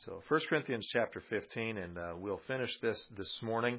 So 1 Corinthians chapter 15, and we'll finish this morning.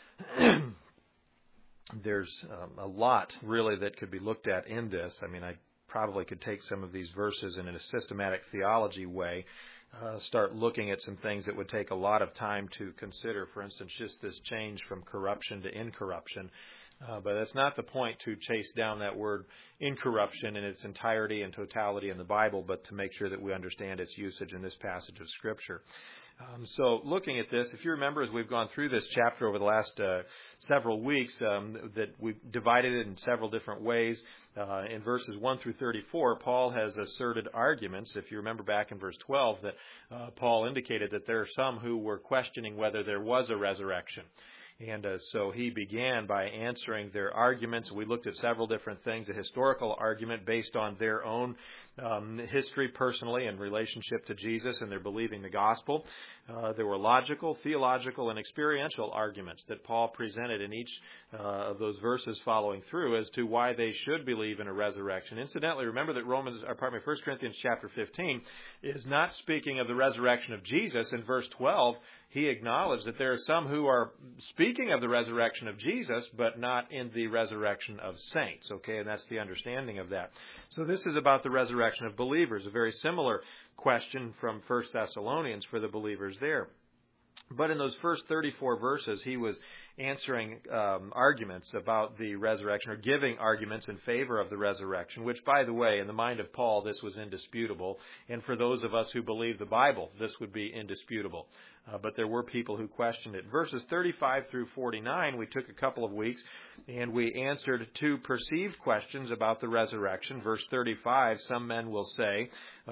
There's a lot, really, that could be looked at in this. I mean, I probably could take some of these verses in a systematic theology way, start looking at some things that would take a lot of time to consider. For instance, just this change from corruption to incorruption. But that's not the point to chase down that word incorruption in its entirety and totality in the Bible, but to make sure that we understand its usage in this passage of Scripture. So looking at this, if you remember, as we've gone through this chapter over the last several weeks, that we've divided it in several different ways. In verses 1 through 34, Paul has asserted arguments. If you remember back in verse 12, that Paul indicated that there are some who were questioning whether there was a resurrection. And so he began by answering their arguments. We looked at several different things, a historical argument based on their own history personally in relationship to Jesus and their believing the gospel. There were logical, theological, and experiential arguments that Paul presented in each of those verses following through as to why they should believe in a resurrection. Incidentally, remember that 1 Corinthians chapter 15 is not speaking of the resurrection of Jesus. In verse 12, he acknowledged that there are some who are speaking of the resurrection of Jesus, but not in the resurrection of saints. Okay, and that's the understanding of that. So this is about the resurrection of believers, a very similar question from 1 Thessalonians for the believers there. But in those first 34 verses, he was answering arguments about the resurrection, or giving arguments in favor of the resurrection, which, by the way, in the mind of Paul, this was indisputable. And for those of us who believe the Bible, this would be indisputable. But there were people who questioned it. Verses 35 through 49, we took a couple of weeks, and we answered two perceived questions about the resurrection. Verse 35, some man will say,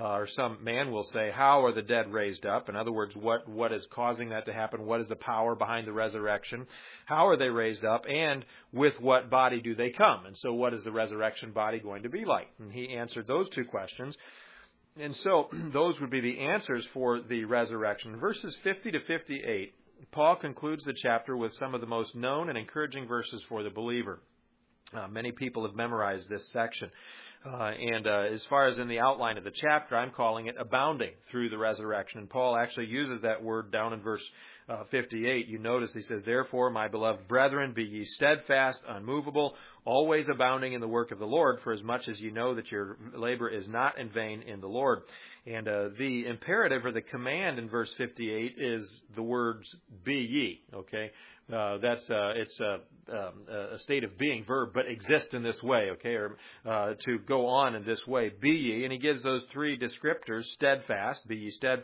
how are the dead raised up? In other words, what is causing that to happen? What is the power behind the resurrection? How are they raised up? And with what body do they come? And so what is the resurrection body going to be like? And he answered those two questions. And so those would be the answers for the resurrection. Verses 50 to 58, Paul concludes the chapter with some of the most known and encouraging verses for the believer. Many people have memorized this section. And as far as in the outline of the chapter, I'm calling it abounding through the resurrection. And Paul actually uses that word down in verse 58. You notice he says, therefore, my beloved brethren, be ye steadfast, unmovable, always abounding in the work of the Lord, for as much as ye know that your labor is not in vain in the Lord. And the imperative or the command in verse 58 is the words, be ye, okay? It's a state of being, verb, but exist in this way, okay, or to go on in this way. Be ye, and he gives those three descriptors: steadfast, be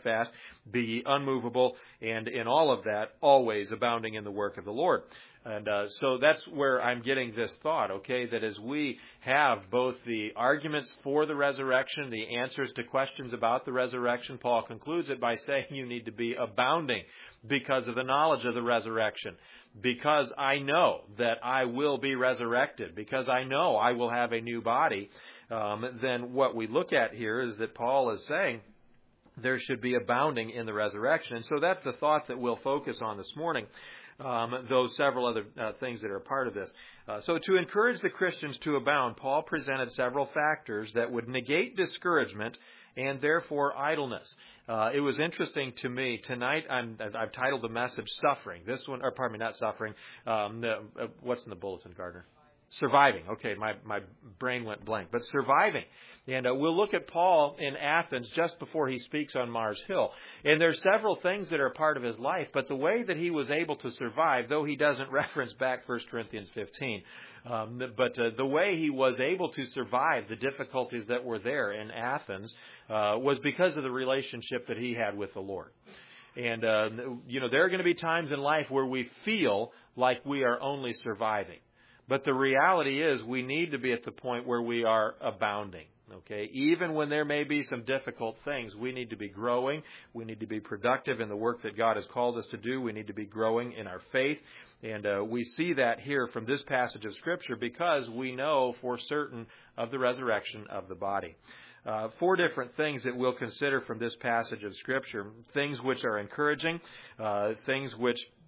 ye unmovable, and in all of that, always abounding in the work of the Lord. And so that's where I'm getting this thought, okay, that as we have both the arguments for the resurrection, the answers to questions about the resurrection, Paul concludes it by saying you need to be abounding because of the knowledge of the resurrection, because I know that I will be resurrected, because I know I will have a new body. Then what we look at here is that Paul is saying there should be abounding in the resurrection. And so that's the thought that we'll focus on this morning. Though several other things that are a part of this. So to encourage the Christians to abound, Paul presented several factors that would negate discouragement and therefore idleness. It was interesting to me. Tonight I've titled the message Suffering. This one, or pardon me, not Suffering. What's in the bulletin, Gardner? Surviving. Okay, my brain went blank. But surviving. And we'll look at Paul in Athens just before he speaks on Mars Hill. And there's several things that are part of his life, but the way that he was able to survive, though he doesn't reference back 1 Corinthians 15, but the way he was able to survive the difficulties that were there in Athens was because of the relationship that he had with the Lord. And, there are going to be times in life where we feel like we are only surviving. But the reality is we need to be at the point where we are abounding. Okay, even when there may be some difficult things, we need to be growing. We need to be productive in the work that God has called us to do. We need to be growing in our faith. And we see that here from this passage of Scripture because we know for certain of the resurrection of the body. Four different things that we'll consider from this passage of Scripture. Things which are encouraging, things which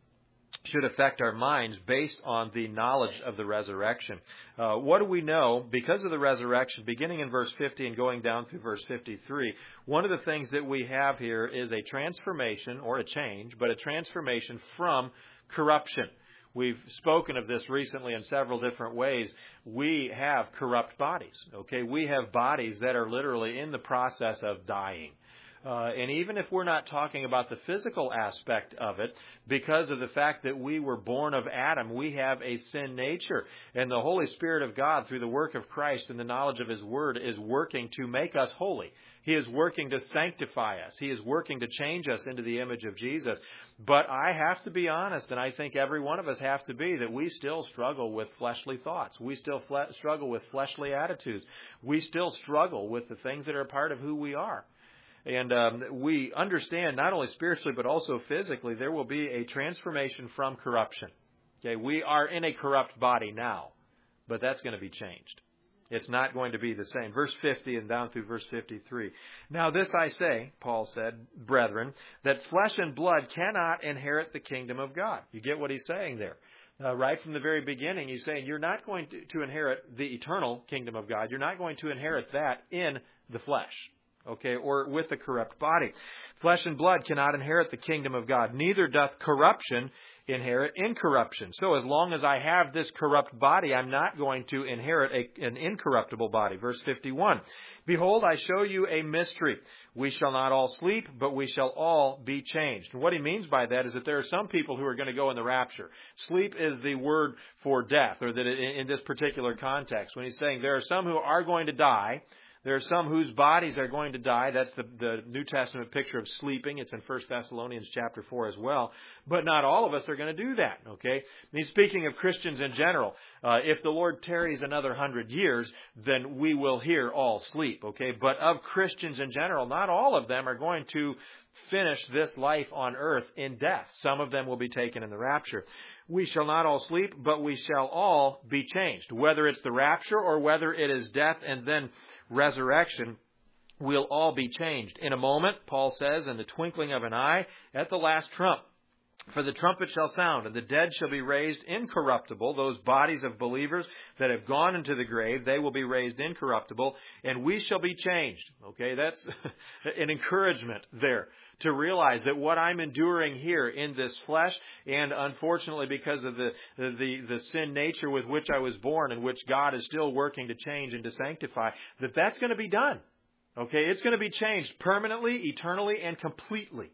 should affect our minds based on the knowledge of the resurrection. What do we know? Because of the resurrection, beginning in verse 50 and going down through verse 53, one of the things that we have here is a transformation, or a change, but a transformation from corruption. We've spoken of this recently in several different ways. We have corrupt bodies, okay? We have bodies that are literally in the process of dying. And even if we're not talking about the physical aspect of it, because of the fact that we were born of Adam, we have a sin nature. And the Holy Spirit of God, through the work of Christ and the knowledge of His Word, is working to make us holy. He is working to sanctify us. He is working to change us into the image of Jesus. But I have to be honest, and I think every one of us have to be, that we still struggle with fleshly thoughts. We still struggle with fleshly attitudes. We still struggle with the things that are a part of who we are. And we understand, not only spiritually but also physically, there will be a transformation from corruption. Okay, we are in a corrupt body now, but that's going to be changed. It's not going to be the same. Verse 50 and down through verse 53. Now this I say, Paul said, brethren, that flesh and blood cannot inherit the kingdom of God. You get what he's saying there. Right from the very beginning, he's saying you're not going to inherit the eternal kingdom of God. You're not going to inherit that in the flesh. Okay, or with a corrupt body. Flesh and blood cannot inherit the kingdom of God. Neither doth corruption inherit incorruption. So as long as I have this corrupt body, I'm not going to inherit an incorruptible body. Verse 51. Behold, I show you a mystery. We shall not all sleep, but we shall all be changed. And what he means by that is that there are some people who are going to go in the rapture. Sleep is the word for death, or that in this particular context, when he's saying there are some who are going to die. There are some whose bodies are going to die. That's the New Testament picture of sleeping. It's in 1 Thessalonians chapter 4 as well. But not all of us are going to do that, okay? He's speaking of Christians in general. If the Lord tarries another 100 years, then we will here all sleep, okay? But of Christians in general, not all of them are going to finish this life on earth in death. Some of them will be taken in the rapture. We shall not all sleep, but we shall all be changed. Whether it's the rapture or whether it is death and then resurrection, we'll all be changed. In a moment, Paul says, in the twinkling of an eye, at the last trump. For the trumpet shall sound, and the dead shall be raised incorruptible. Those bodies of believers that have gone into the grave, they will be raised incorruptible, and we shall be changed. Okay, that's an encouragement there, to realize that what I'm enduring here in this flesh, and unfortunately because of the sin nature with which I was born, and which God is still working to change and to sanctify, that's going to be done. Okay, it's going to be changed permanently, eternally, and completely.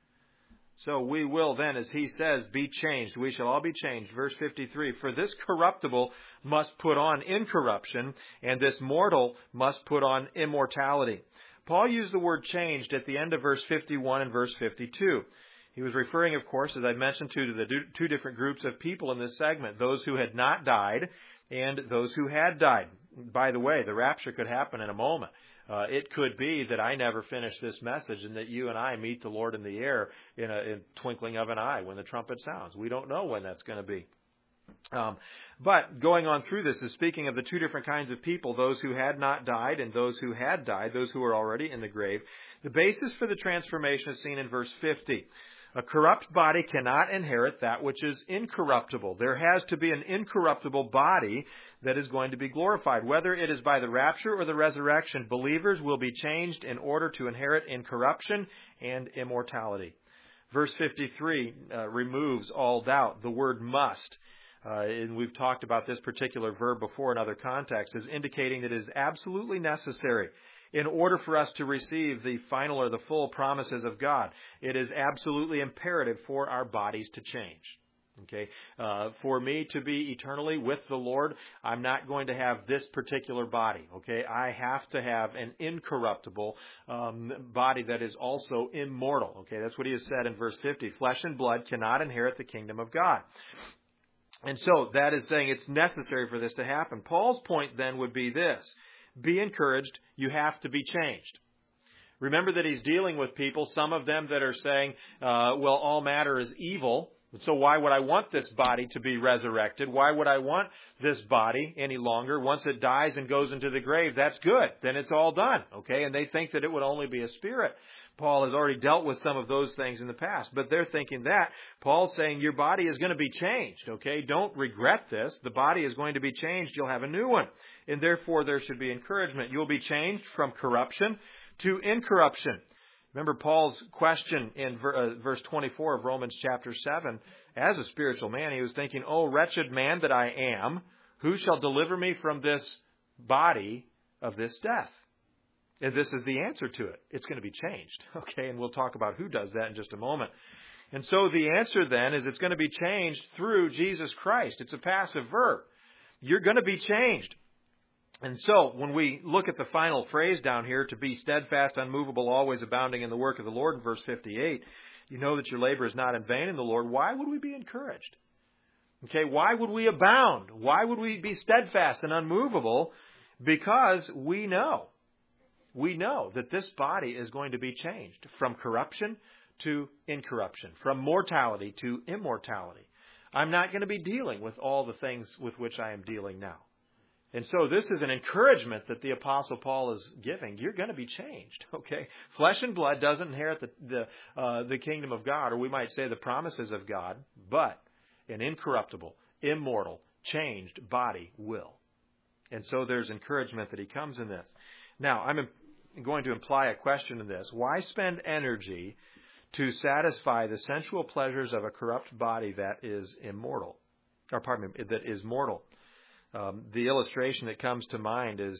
So we will then, as he says, be changed. We shall all be changed. Verse 53, for this corruptible must put on incorruption, and this mortal must put on immortality. Paul used the word changed at the end of verse 51 and verse 52. He was referring, of course, as I mentioned, to the two different groups of people in this segment, those who had not died and those who had died. By the way, the rapture could happen in a moment. It could be that I never finish this message and that you and I meet the Lord in the air in a twinkling of an eye when the trumpet sounds. We don't know when that's going to be. But going on through this is speaking of the two different kinds of people, those who had not died and those who had died, those who were already in the grave. The basis for the transformation is seen in verse 50. A corrupt body cannot inherit that which is incorruptible. There has to be an incorruptible body that is going to be glorified. Whether it is by the rapture or the resurrection, believers will be changed in order to inherit incorruption and immortality. Verse 53 removes all doubt. The word must, and we've talked about this particular verb before in other contexts, is indicating that it is absolutely necessary in order for us to receive the final or the full promises of God. It is absolutely imperative for our bodies to change. Okay, for me to be eternally with the Lord, I'm not going to have this particular body. Okay, I have to have an incorruptible body that is also immortal. Okay, that's what he has said in verse 50. Flesh and blood cannot inherit the kingdom of God. And so that is saying it's necessary for this to happen. Paul's point then would be this. Be encouraged. You have to be changed. Remember that he's dealing with people, some of them that are saying, well, all matter is evil. So why would I want this body to be resurrected? Why would I want this body any longer? Once it dies and goes into the grave, that's good. Then it's all done. Okay? And they think that it would only be a spirit. Paul has already dealt with some of those things in the past, but they're thinking that. Paul's saying your body is going to be changed, okay? Don't regret this. The body is going to be changed. You'll have a new one. And therefore, there should be encouragement. You'll be changed from corruption to incorruption. Remember Paul's question in verse 24 of Romans chapter 7. As a spiritual man, he was thinking, "Oh, wretched man that I am, who shall deliver me from this body of this death?" And this is the answer to it. It's going to be changed. Okay, and we'll talk about who does that in just a moment. And so the answer then is it's going to be changed through Jesus Christ. It's a passive verb. You're going to be changed. And so when we look at the final phrase down here, to be steadfast, unmovable, always abounding in the work of the Lord, in verse 58, you know that your labor is not in vain in the Lord. Why would we be encouraged? Okay, why would we abound? Why would we be steadfast and unmovable? Because we know that this body is going to be changed from corruption to incorruption, from mortality to immortality. I'm not going to be dealing with all the things with which I am dealing now. And so this is an encouragement that the Apostle Paul is giving. You're going to be changed, okay? Flesh and blood doesn't inherit the kingdom of God, or we might say the promises of God, but an incorruptible, immortal, changed body will. And so there's encouragement that he comes in this. Now, I'm going to imply a question in this. Why spend energy to satisfy the sensual pleasures of a corrupt body that is immortal? Or pardon me, that is mortal. The illustration that comes to mind is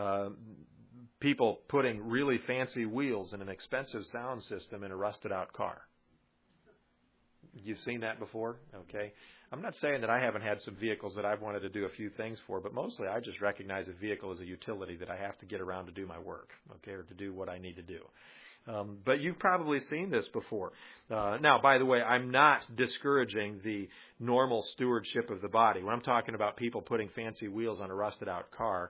people putting really fancy wheels and an expensive sound system in a rusted out car. You've seen that before? Okay. I'm not saying that I haven't had some vehicles that I've wanted to do a few things for, but mostly I just recognize a vehicle as a utility that I have to get around to do my work, okay, or to do what I need to do. But you've probably seen this before. Now, by the way, I'm not discouraging the normal stewardship of the body. When I'm talking about people putting fancy wheels on a rusted out car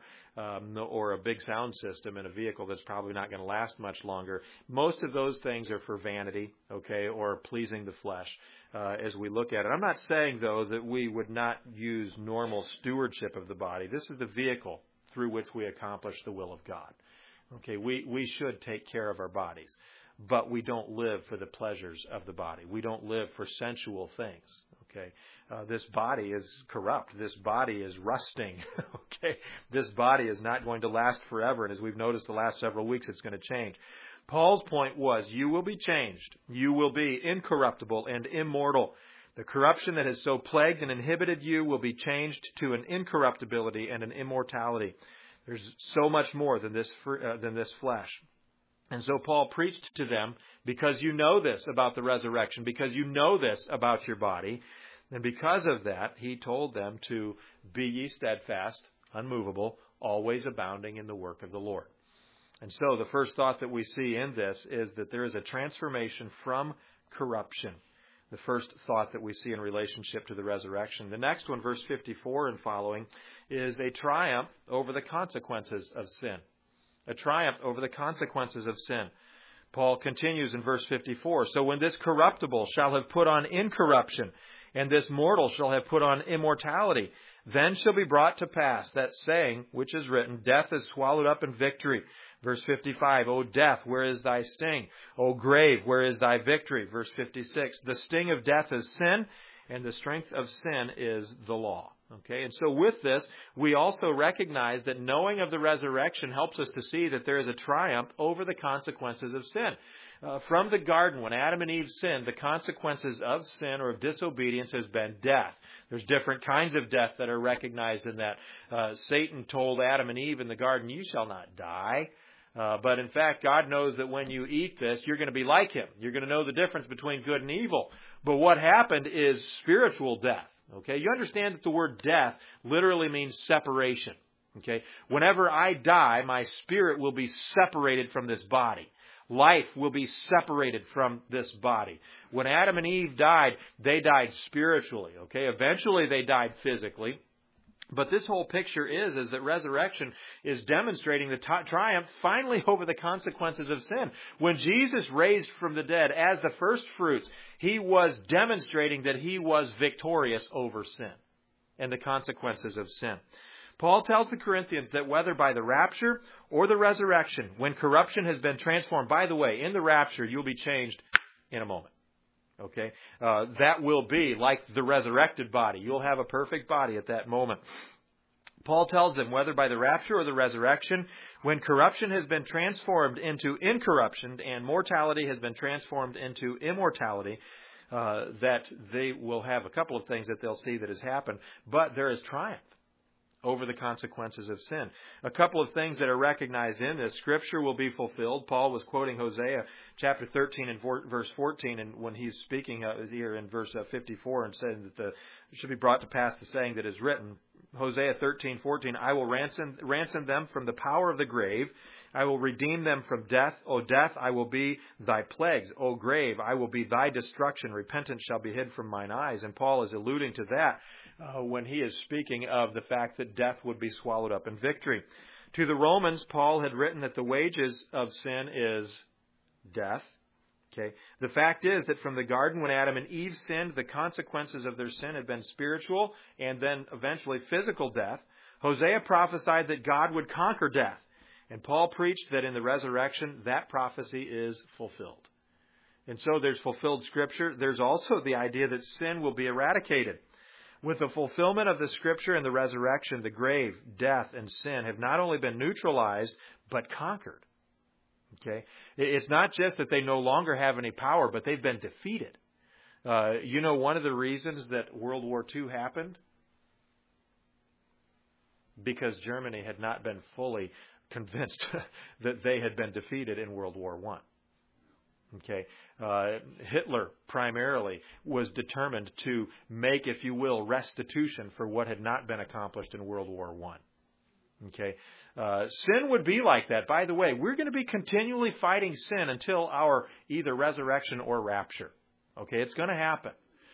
or a big sound system in a vehicle that's probably not going to last much longer, most of those things are for vanity, okay, or pleasing the flesh as we look at it. I'm not saying, though, that we would not use normal stewardship of the body. This is the vehicle through which we accomplish the will of God. Okay, we should take care of our bodies, but we don't live for the pleasures of the body. We don't live for sensual things. Okay, this body is corrupt. This body is rusting. Okay, this body is not going to last forever, and as we've noticed the last several weeks, it's going to change. Paul's point was, you will be changed. You will be incorruptible and immortal. The corruption that has so plagued and inhibited you will be changed to an incorruptibility and an immortality. There's so much more than this flesh. And so Paul preached to them, because you know this about the resurrection, because you know this about your body, and because of that, he told them to be ye steadfast, unmovable, always abounding in the work of the Lord. And so the first thought that we see in this is that there is a transformation from corruption. The first thought that we see in relationship to the resurrection. The next one, verse 54 and following, is a triumph over the consequences of sin. A triumph over the consequences of sin. Paul continues in verse 54, so when this corruptible shall have put on incorruption, and this mortal shall have put on immortality, then shall be brought to pass that saying which is written, death is swallowed up in victory. Verse 55, O death, where is thy sting? O grave, where is thy victory? Verse 56, the sting of death is sin, and the strength of sin is the law. Okay, and so with this, we also recognize that knowing of the resurrection helps us to see that there is a triumph over the consequences of sin. From the garden, when Adam and Eve sinned, the consequences of sin or of disobedience has been death. There's different kinds of death that are recognized in that. Satan told Adam and Eve in the garden, you shall not die. But in fact, God knows that when you eat this, you're going to be like him. You're going to know the difference between good and evil. But what happened is spiritual death. Okay, you understand that the word death literally means separation. Okay, whenever I die, my spirit will be separated from this body. Life will be separated from this body. When Adam and Eve died, they died spiritually. Okay, eventually they died physically. But this whole picture is that resurrection is demonstrating the triumph finally over the consequences of sin. When Jesus raised from the dead as the first fruits, he was demonstrating that he was victorious over sin and the consequences of sin. Paul tells the Corinthians that whether by the rapture or the resurrection, when corruption has been transformed, by the way, in the rapture, you'll be changed in a moment. Okay? That will be like the resurrected body. You'll have a perfect body at that moment. Paul tells them whether by the rapture or the resurrection, when corruption has been transformed into incorruption and mortality has been transformed into immortality, that they will have a couple of things that they'll see that has happened, but there is triumph over the consequences of sin. A couple of things that are recognized in this. Scripture will be fulfilled. Paul was quoting Hosea chapter 13 and verse 14, and when he's speaking here in verse 54 and saying that it should be brought to pass the saying that is written, Hosea 13:14, I will ransom them from the power of the grave. I will redeem them from death. O death, I will be thy plagues. O grave, I will be thy destruction. Repentance shall be hid from mine eyes. And Paul is alluding to that when he is speaking of the fact that death would be swallowed up in victory. To the Romans, Paul had written that the wages of sin is death. Okay. The fact is that from the garden when Adam and Eve sinned, the consequences of their sin had been spiritual and then eventually physical death. Hosea prophesied that God would conquer death. And Paul preached that in the resurrection, that prophecy is fulfilled. And so there's fulfilled Scripture. There's also the idea that sin will be eradicated. With the fulfillment of the Scripture and the resurrection, the grave, death, and sin have not only been neutralized, but conquered. Okay? It's not just that they no longer have any power, but they've been defeated. One of the reasons that World War II happened? Because Germany had not been fully convinced that they had been defeated in World War I. Okay, Hitler primarily was determined to make, if you will, restitution for what had not been accomplished in World War I. Okay, sin would be like that. By the way, we're going to be continually fighting sin until our either resurrection or rapture. Okay, it's going to happen.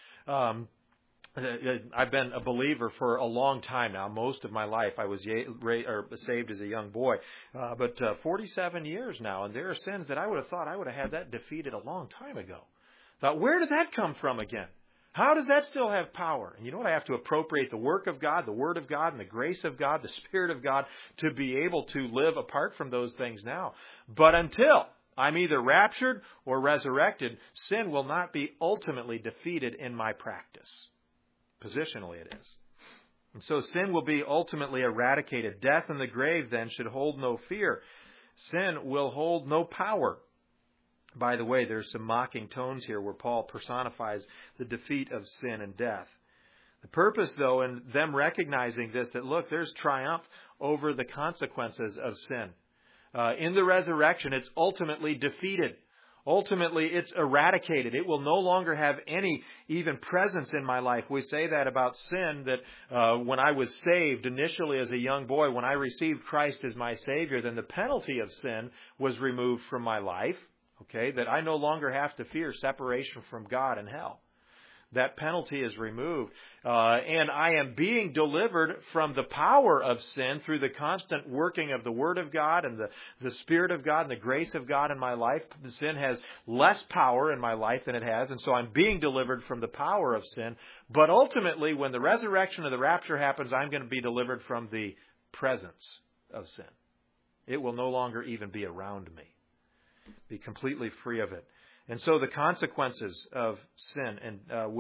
I've been a believer for a long time now. Most of my life I was saved as a young boy. But 47 years now, and there are sins that I would have thought I would have had that defeated a long time ago. Thought, where did that come from again? How does that still have power? And you know what? I have to appropriate the work of God, the Word of God, and the grace of God, the Spirit of God, to be able to live apart from those things now. But until I'm either raptured or resurrected, sin will not be ultimately defeated in my practice. Positionally it is. And so sin will be ultimately eradicated. Death and the grave then should hold no fear. Sin will hold no power. By the way, there's some mocking tones here where Paul personifies the defeat of sin and death. The purpose, though, in them recognizing this, that look, there's triumph over the consequences of sin. In the resurrection, it's ultimately defeated. Ultimately, it's eradicated. It will no longer have any even presence in my life. We say that about sin, that when I was saved initially as a young boy, when I received Christ as my Savior, then the penalty of sin was removed from my life. Okay, that I no longer have to fear separation from God and hell. That penalty is removed. And I am being delivered from the power of sin through the constant working of the Word of God and the Spirit of God and the grace of God in my life. The sin has less power in my life than it has, and so I'm being delivered from the power of sin. But ultimately, when the resurrection or the rapture happens, I'm going to be delivered from the presence of sin. It will no longer even be around me. Be completely free of it. And so the consequences of sin and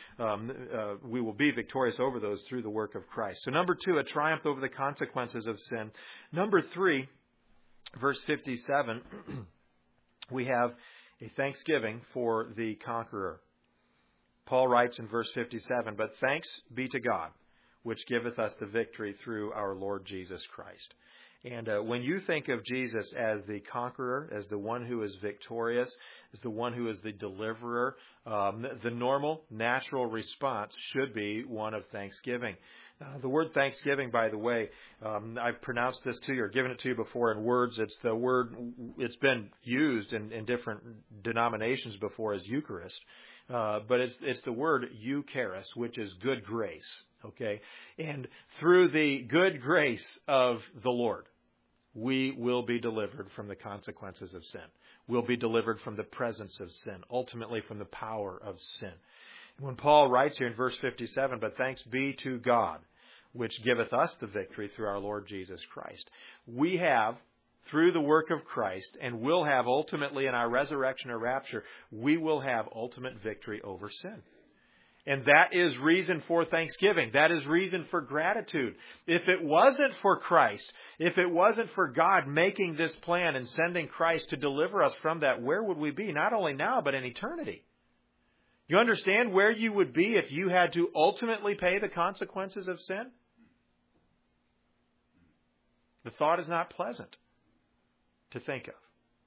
we will be victorious over those through the work of Christ. So number 2, a triumph over the consequences of sin. Number 3, verse 57, we have a thanksgiving for the conqueror. Paul writes in verse 57, but thanks be to God, which giveth us the victory through our Lord Jesus Christ. And when you think of Jesus as the conqueror, as the one who is victorious, as the one who is the deliverer, the normal, natural response should be one of thanksgiving. The word thanksgiving, by the way, I've pronounced this to you or given it to you before in words. It's the word, it's been used in different denominations before as Eucharist. But it's the word eucharis, which is good grace. Okay? And through the good grace of the Lord, we will be delivered from the consequences of sin. We'll be delivered from the presence of sin, ultimately from the power of sin. When Paul writes here in verse 57, but thanks be to God, which giveth us the victory through our Lord Jesus Christ. We have, through the work of Christ, and will have ultimately in our resurrection or rapture, we will have ultimate victory over sin. And that is reason for thanksgiving. That is reason for gratitude. If it wasn't for Christ, if it wasn't for God making this plan and sending Christ to deliver us from that, where would we be? Not only now, but in eternity. You understand where you would be if you had to ultimately pay the consequences of sin? The thought is not pleasant to think of.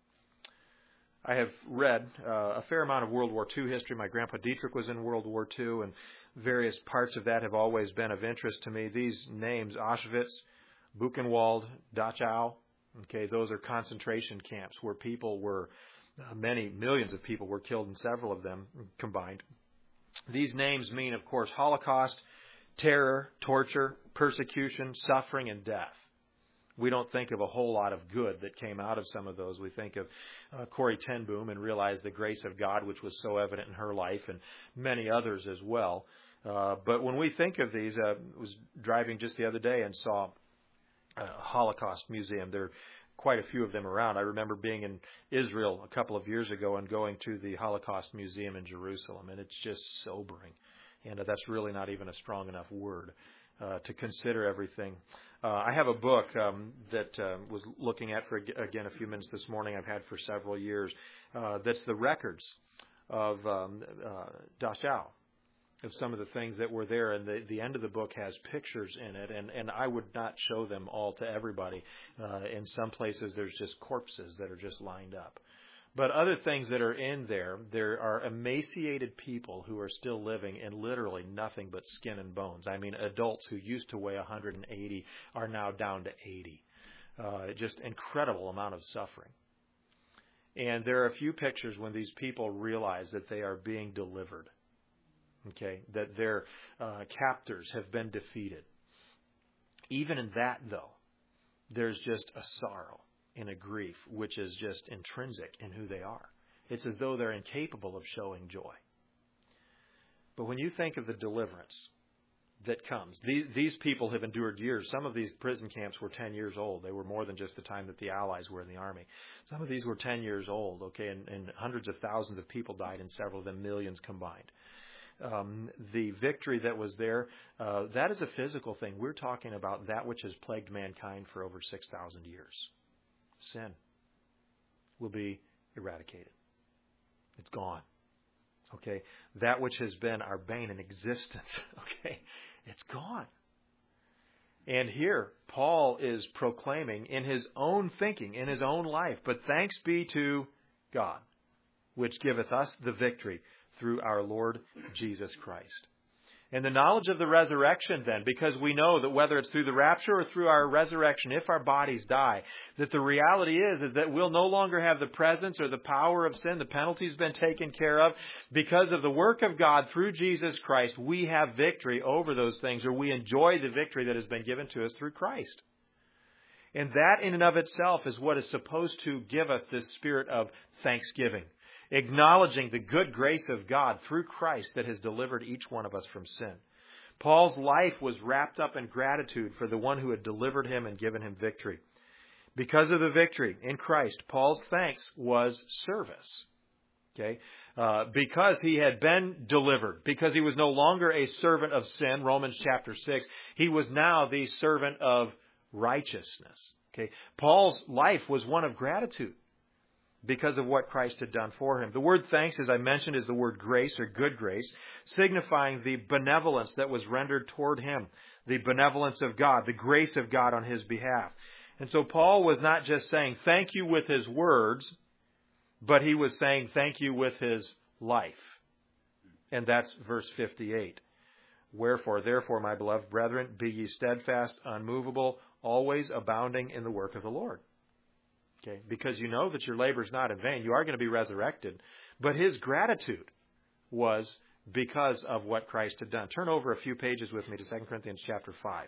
I have read a fair amount of World War II history. My grandpa Dietrich was in World War II, and various parts of that have always been of interest to me. These names, Auschwitz, Buchenwald, Dachau, okay, those are concentration camps where people were, many millions of people were killed, and several of them combined. These names mean, of course, Holocaust, terror, torture, persecution, suffering, and death. We don't think of a whole lot of good that came out of some of those. We think of Corrie ten Boom and realize the grace of God, which was so evident in her life, and many others as well. But when we think of these, I was driving just the other day and saw a Holocaust museum. There are quite a few of them around. I remember being in Israel a couple of years ago and going to the Holocaust Museum in Jerusalem, and it's just sobering. And that's really not even a strong enough word to consider everything. I have a book that was looking at for, again, a few minutes this morning. I've had for several years. That's the records of Dachau, of some of the things that were there. And the end of the book has pictures in it. And I would not show them all to everybody. In some places, there's just corpses that are just lined up. But other things that are in there, there are emaciated people who are still living in literally nothing but skin and bones. I mean, adults who used to weigh 180 are now down to 80. Just incredible amount of suffering. And there are a few pictures when these people realize that they are being delivered. Okay, that their captors have been defeated. Even in that, though, there's just a sorrow and a grief which is just intrinsic in who they are. It's as though they're incapable of showing joy. But when you think of the deliverance that comes, these people have endured years. Some of these prison camps were 10 years old. They were more than just the time that the Allies were in the Army. Some of these were 10 years old, okay, and hundreds of thousands of people died, and several of them millions combined. The victory that was there, that is a physical thing. We're talking about that which has plagued mankind for over 6,000 years. Sin will be eradicated. It's gone. Okay? That which has been our bane in existence, okay? It's gone. And here, Paul is proclaiming in his own thinking, in his own life, but thanks be to God, which giveth us the victory through our Lord Jesus Christ. And the knowledge of the resurrection then, because we know that whether it's through the rapture or through our resurrection, if our bodies die, that the reality is that we'll no longer have the presence or the power of sin. The penalty's been taken care of. Because of the work of God through Jesus Christ, we have victory over those things, or we enjoy the victory that has been given to us through Christ. And that in and of itself is what is supposed to give us this spirit of thanksgiving, acknowledging the good grace of God through Christ that has delivered each one of us from sin. Paul's life was wrapped up in gratitude for the one who had delivered him and given him victory. Because of the victory in Christ, Paul's thanks was service. Okay? Because he had been delivered, because he was no longer a servant of sin, Romans chapter 6, he was now the servant of righteousness. Okay? Paul's life was one of gratitude, because of what Christ had done for him. The word thanks, as I mentioned, is the word grace or good grace, signifying the benevolence that was rendered toward him, the benevolence of God, the grace of God on his behalf. And so Paul was not just saying thank you with his words, but he was saying thank you with his life. And that's verse 58. Wherefore, therefore, my beloved brethren, be ye steadfast, unmovable, always abounding in the work of the Lord. Okay, because you know that your labor is not in vain. You are going to be resurrected. But his gratitude was because of what Christ had done. Turn over a few pages with me to 2 Corinthians chapter 5.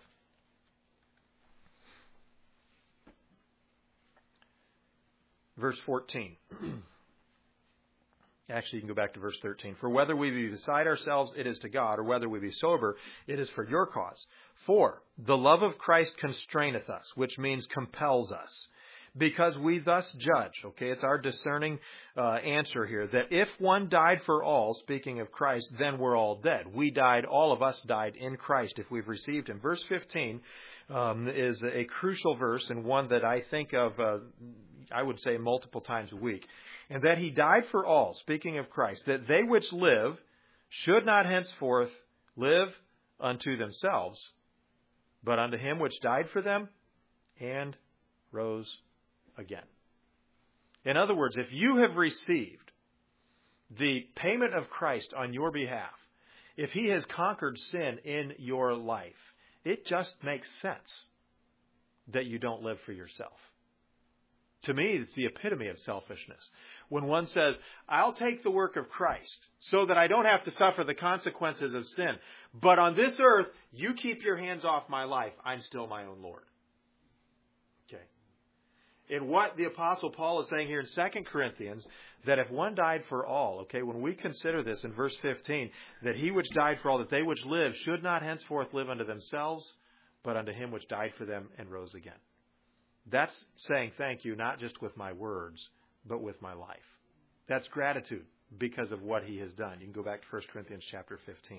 Verse 14. Actually, you can go back to verse 13. For whether we be beside ourselves, it is to God, or whether we be sober, it is for your cause. For the love of Christ constraineth us, which means compels us. Because we thus judge, okay, it's our discerning answer here, that if one died for all, speaking of Christ, then we're all dead. We died, all of us died in Christ if we've received Him. Verse 15 is a crucial verse and one that I think of, I would say, multiple times a week. And that He died for all, speaking of Christ, that they which live should not henceforth live unto themselves, but unto Him which died for them and rose again. In other words, if you have received the payment of Christ on your behalf, if He has conquered sin in your life, it just makes sense that you don't live for yourself. To me, it's the epitome of selfishness. When one says, I'll take the work of Christ so that I don't have to suffer the consequences of sin, but on this earth, you keep your hands off my life, I'm still my own Lord. Okay. And what the Apostle Paul is saying here in 2 Corinthians, that if one died for all, okay, when we consider this in verse 15, that He which died for all, that they which live should not henceforth live unto themselves, but unto Him which died for them and rose again. That's saying thank you, not just with my words, but with my life. That's gratitude because of what He has done. You can go back to 1 Corinthians chapter 15.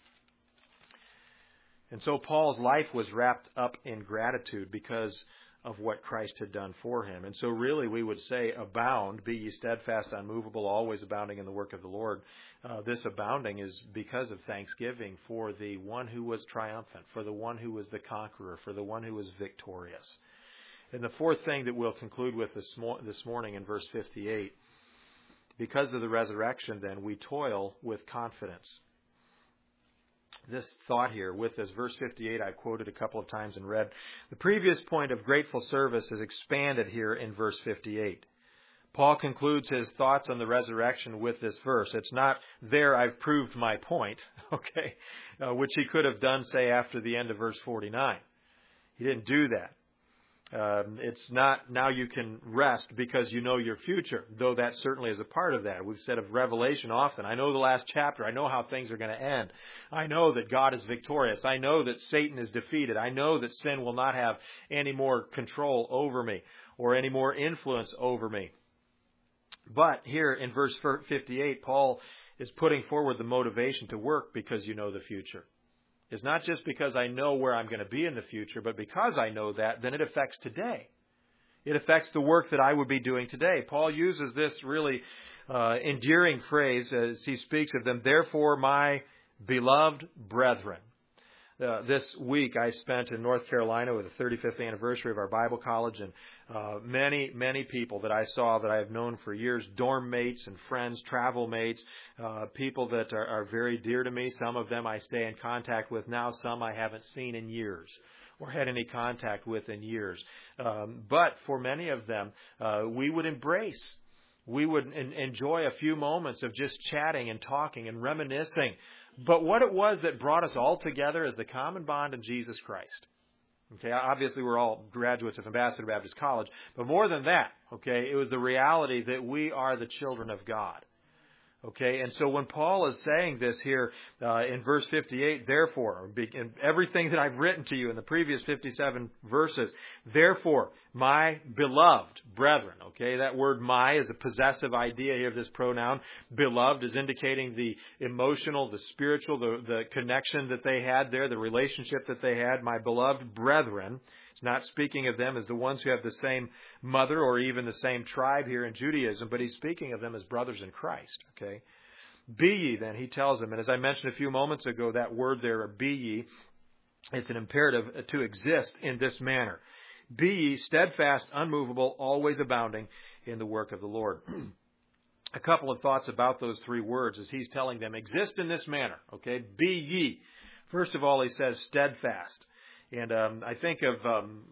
And so Paul's life was wrapped up in gratitude because of what Christ had done for him. And so really we would say abound, be ye steadfast, unmovable, always abounding in the work of the Lord. This abounding is because of thanksgiving for the one who was triumphant, for the one who was the conqueror, for the one who was victorious. And the fourth thing that we'll conclude with this morning in verse 58, because of the resurrection then, we toil with confidence. This thought here with this verse 58 I've quoted a couple of times and read. The previous point of grateful service is expanded here in verse 58. Paul concludes his thoughts on the resurrection with this verse. It's not there I've proved my point, okay, which he could have done, say, after the end of verse 49. He didn't do that. It's not now you can rest because you know your future, though that certainly is a part of that. We've said of Revelation often, I know the last chapter. I know how things are going to end. I know that God is victorious. I know that Satan is defeated. I know that sin will not have any more control over me or any more influence over me. But here in verse 58, Paul is putting forward the motivation to work because you know the future. It's not just because I know where I'm going to be in the future, but because I know that, then it affects today. It affects the work that I would be doing today. Paul uses this really endearing phrase as he speaks of them, therefore, my beloved brethren. This week I spent in North Carolina with the 35th anniversary of our Bible college, and many, many people that I saw that I have known for years, dorm mates and friends, travel mates, people that are very dear to me. Some of them I stay in contact with now, some I haven't seen in years or had any contact with in years. But for many of them, we would embrace. We would enjoy a few moments of just chatting and talking and reminiscing. But what it was that brought us all together is the common bond in Jesus Christ. Okay, obviously we're all graduates of Ambassador Baptist College, but more than that, okay, it was the reality that we are the children of God. Okay, and so when Paul is saying this here in verse 58, therefore, in everything that I've written to you in the previous 57 verses, therefore, my beloved brethren, okay, that word my is a possessive idea here of this pronoun. Beloved is indicating the emotional, the spiritual, the connection that they had there, the relationship that they had. My beloved brethren. It's not speaking of them as the ones who have the same mother or even the same tribe here in Judaism, but he's speaking of them as brothers in Christ. Okay, be ye then, he tells them. And as I mentioned a few moments ago, that word there, be ye, it's an imperative to exist in this manner. Be ye steadfast, unmovable, always abounding in the work of the Lord. A couple of thoughts about those three words as he's telling them, exist in this manner. Okay, be ye. First of all, he says steadfast. And I think of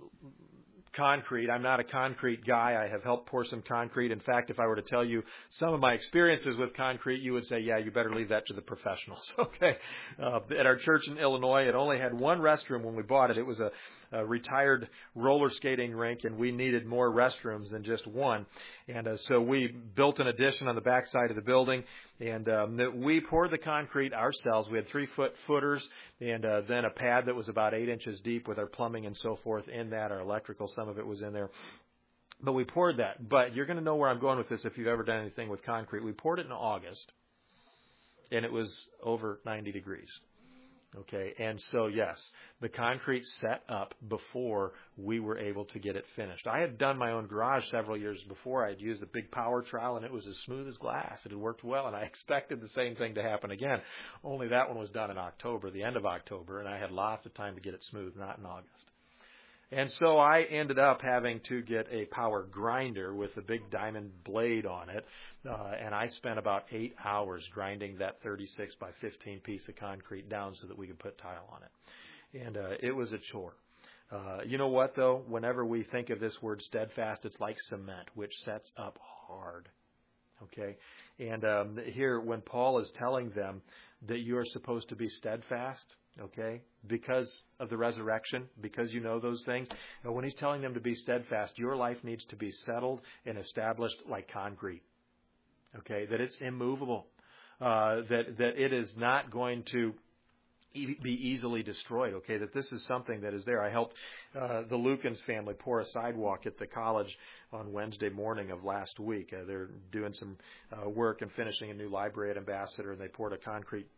concrete. I'm not a concrete guy. I have helped pour some concrete. In fact, if I were to tell you some of my experiences with concrete, you would say, yeah, you better leave that to the professionals. Okay. At our church in Illinois, it only had one restroom when we bought it. It was a retired roller skating rink, and we needed more restrooms than just one. And so we built an addition on the back side of the building, and we poured the concrete ourselves. We had 3-foot footers, and then a pad that was about 8 inches deep with our plumbing and so forth in that. Our electrical, some of it was in there. But we poured that. But you're going to know where I'm going with this if you've ever done anything with concrete. We poured it in August, and it was over 90 degrees. Okay, and so yes, the concrete set up before we were able to get it finished. I had done my own garage several years before. I had used a big power trowel, and it was as smooth as glass. It had worked well, and I expected the same thing to happen again. Only that one was done in October, the end of October, and I had lots of time to get it smooth, not in August. And so I ended up having to get a power grinder with a big diamond blade on it, and I spent about 8 hours grinding that 36 by 15 piece of concrete down so that we could put tile on it. And it was a chore. You know what, though? Whenever we think of this word steadfast, it's like cement, which sets up hard. Okay? And here, when Paul is telling them that you are supposed to be steadfast, okay, because of the resurrection, because you know those things, when he's telling them to be steadfast, your life needs to be settled and established like concrete. Okay, that it's immovable, that it is not going to be easily destroyed. Okay, that this is something that is there. I helped the Lukens family pour a sidewalk at the college on Wednesday morning of last week. They're doing some work and finishing a new library at Ambassador, and they poured a concrete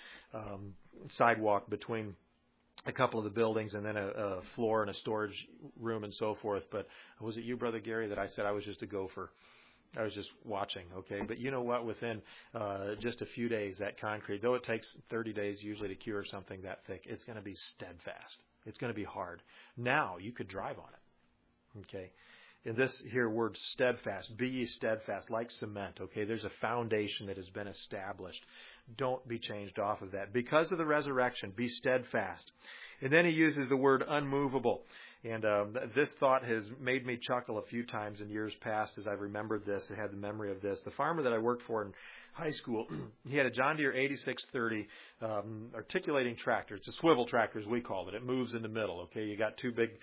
sidewalk between a couple of the buildings and then a floor and a storage room and so forth. But was it you, Brother Gary, that I said I was just a gopher? I was just watching, okay? But you know what? Within just a few days, that concrete, though it takes 30 days usually to cure something that thick, it's going to be steadfast. It's going to be hard. Now, you could drive on it, okay? In this here word steadfast, be ye steadfast, like cement, okay? There's a foundation that has been established. Don't be changed off of that. Because of the resurrection, be steadfast. And then he uses the word unmovable. And this thought has made me chuckle a few times in years past as I've remembered this and had the memory of this. The farmer that I worked for in high school, he had a John Deere 8630 articulating tractor. It's a swivel tractor, as we called it. It moves in the middle. Okay, you got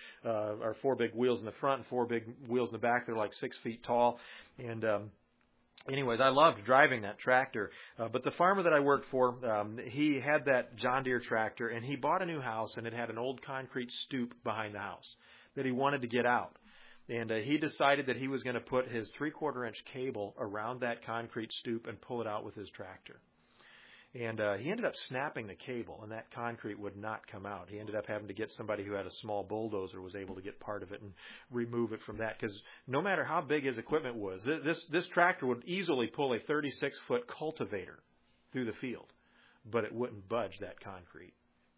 4 big wheels in the front and 4 big wheels in the back. They're like 6 feet tall. And anyways, I loved driving that tractor. But the farmer that I worked for, he had that John Deere tractor, and he bought a new house, and it had an old concrete stoop behind the house that he wanted to get out. And he decided that he was going to put his 3/4-inch cable around that concrete stoop and pull it out with his tractor. And he ended up snapping the cable, and that concrete would not come out. He ended up having to get somebody who had a small bulldozer, was able to get part of it and remove it from that. Because no matter how big his equipment was, this tractor would easily pull a 36-foot cultivator through the field, but it wouldn't budge that concrete.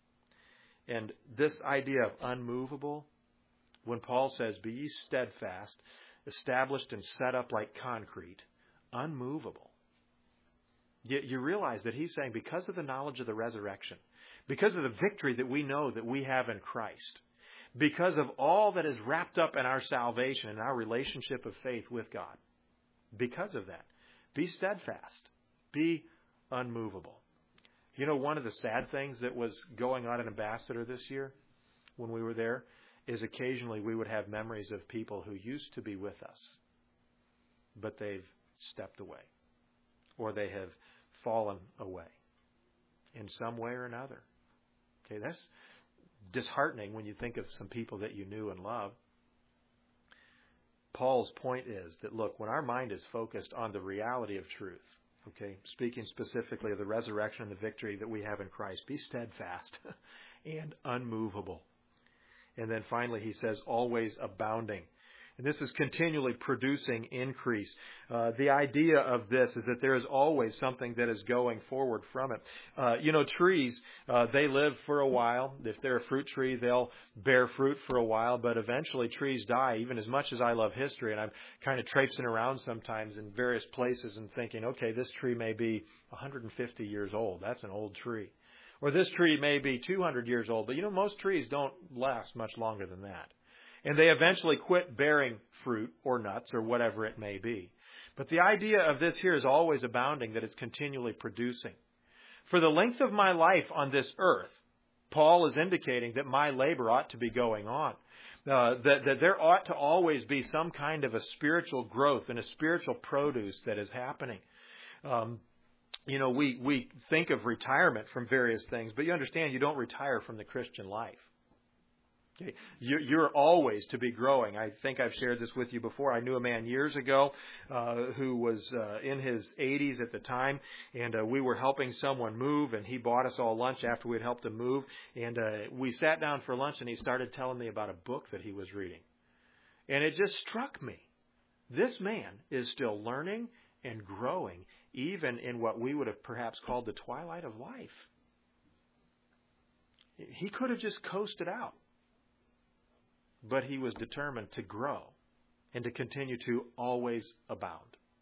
And this idea of unmovable, when Paul says, be ye steadfast, established and set up like concrete, unmovable. You realize that he's saying because of the knowledge of the resurrection, because of the victory that we know that we have in Christ, because of all that is wrapped up in our salvation and our relationship of faith with God, because of that, be steadfast, be unmovable. You know, one of the sad things that was going on at Ambassador this year when we were there is occasionally we would have memories of people who used to be with us, but they've stepped away, or they have fallen away in some way or another. Okay, that's disheartening when you think of some people that you knew and loved. Paul's point is that, look, when our mind is focused on the reality of truth, okay, speaking specifically of the resurrection and the victory that we have in Christ, be steadfast and unmovable. And then finally he says, always abounding. And this is continually producing increase. The idea of this is that there is always something that is going forward from it. Trees, they live for a while. If they're a fruit tree, they'll bear fruit for a while, but eventually trees die. Even as much as I love history, and I'm kind of traipsing around sometimes in various places and thinking, okay, this tree may be 150 years old. That's an old tree. Or this tree may be 200 years old. But, most trees don't last much longer than that. And they eventually quit bearing fruit or nuts or whatever it may be. But the idea of this here is always abounding, that it's continually producing. For the length of my life on this earth, Paul is indicating that my labor ought to be going on. that there ought to always be some kind of a spiritual growth and a spiritual produce that is happening. We think of retirement from various things, but you understand you don't retire from the Christian life. Okay. You're always to be growing. I think I've shared this with you before. I knew a man years ago who was in his 80s at the time, and we were helping someone move, and he bought us all lunch after we had helped him move. And we sat down for lunch, and he started telling me about a book that he was reading. And it just struck me. This man is still learning and growing, even in what we would have perhaps called the twilight of life. He could have just coasted out. But he was determined to grow and to continue to always abound.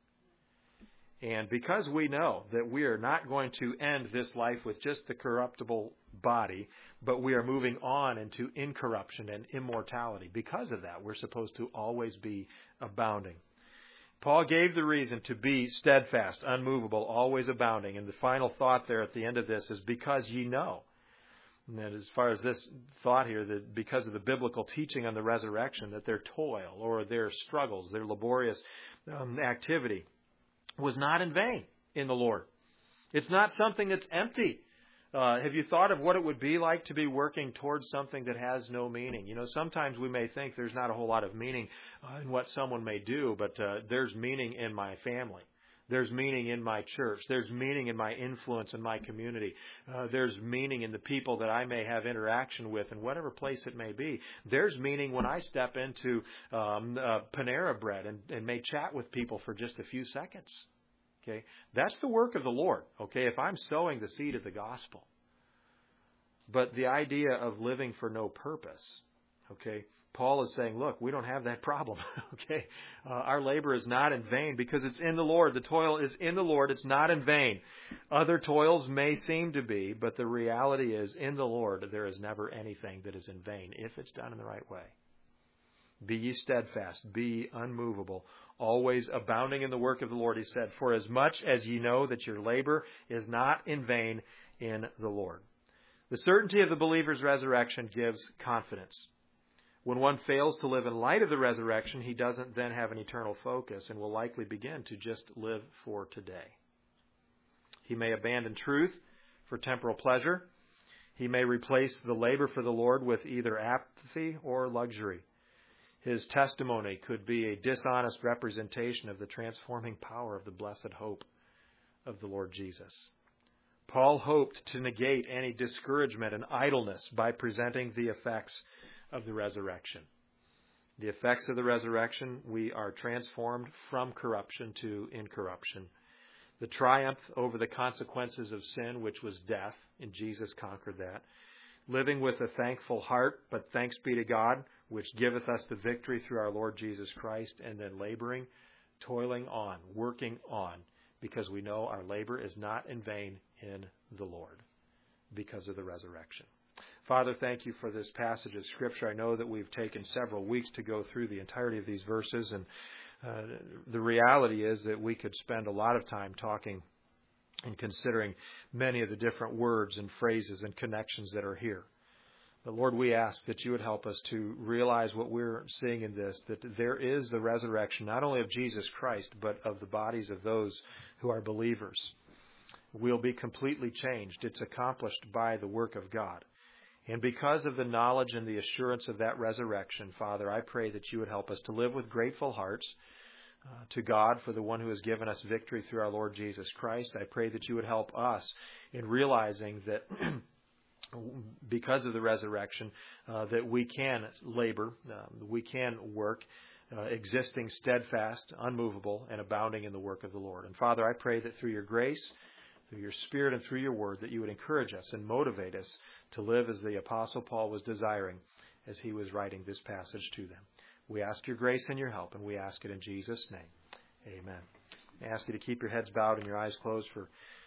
And because we know that we are not going to end this life with just the corruptible body, but we are moving on into incorruption and immortality, because of that, we're supposed to always be abounding. Paul gave the reason to be steadfast, unmovable, always abounding. And the final thought there at the end of this is because ye know. And that as far as this thought here, that because of the biblical teaching on the resurrection, that their toil or their struggles, their laborious activity was not in vain in the Lord. It's not something that's empty. Have you thought of what it would be like to be working towards something that has no meaning? Sometimes we may think there's not a whole lot of meaning in what someone may do, but there's meaning in my family. There's meaning in my church. There's meaning in my influence in my community. There's meaning in the people that I may have interaction with in whatever place it may be. There's meaning when I step into Panera Bread and may chat with people for just a few seconds. Okay, that's the work of the Lord. Okay, if I'm sowing the seed of the gospel. But the idea of living for no purpose, okay, Paul is saying, look, we don't have that problem. Okay, our labor is not in vain because it's in the Lord. The toil is in the Lord. It's not in vain. Other toils may seem to be, but the reality is in the Lord there is never anything that is in vain if it's done in the right way. Be ye steadfast, be unmovable, always abounding in the work of the Lord, he said, for as much as ye know that your labor is not in vain in the Lord. The certainty of the believer's resurrection gives confidence. When one fails to live in light of the resurrection, he doesn't then have an eternal focus and will likely begin to just live for today. He may abandon truth for temporal pleasure. He may replace the labor for the Lord with either apathy or luxury. His testimony could be a dishonest representation of the transforming power of the blessed hope of the Lord Jesus. Paul hoped to negate any discouragement and idleness by presenting the effects of the resurrection. The effects of the resurrection, we are transformed from corruption to incorruption. The triumph over the consequences of sin, which was death, and Jesus conquered that. Living with a thankful heart, but thanks be to God, which giveth us the victory through our Lord Jesus Christ, and then laboring, toiling on, working on, because we know our labor is not in vain in the Lord because of the resurrection. Father, thank you for this passage of Scripture. I know that we've taken several weeks to go through the entirety of these verses, and the reality is that we could spend a lot of time talking and considering many of the different words and phrases and connections that are here. But Lord, we ask that you would help us to realize what we're seeing in this, that there is the resurrection, not only of Jesus Christ, but of the bodies of those who are believers. We'll be completely changed. It's accomplished by the work of God. And because of the knowledge and the assurance of that resurrection, Father, I pray that you would help us to live with grateful hearts to God for the one who has given us victory through our Lord Jesus Christ. I pray that you would help us in realizing that because of the resurrection, that we can labor, we can work, existing steadfast, unmovable, and abounding in the work of the Lord. And Father, I pray that through your grace, through your Spirit and through your word, that you would encourage us and motivate us to live as the Apostle Paul was desiring as he was writing this passage to them. We ask your grace and your help, and we ask it in Jesus' name. Amen. I ask you to keep your heads bowed and your eyes closed for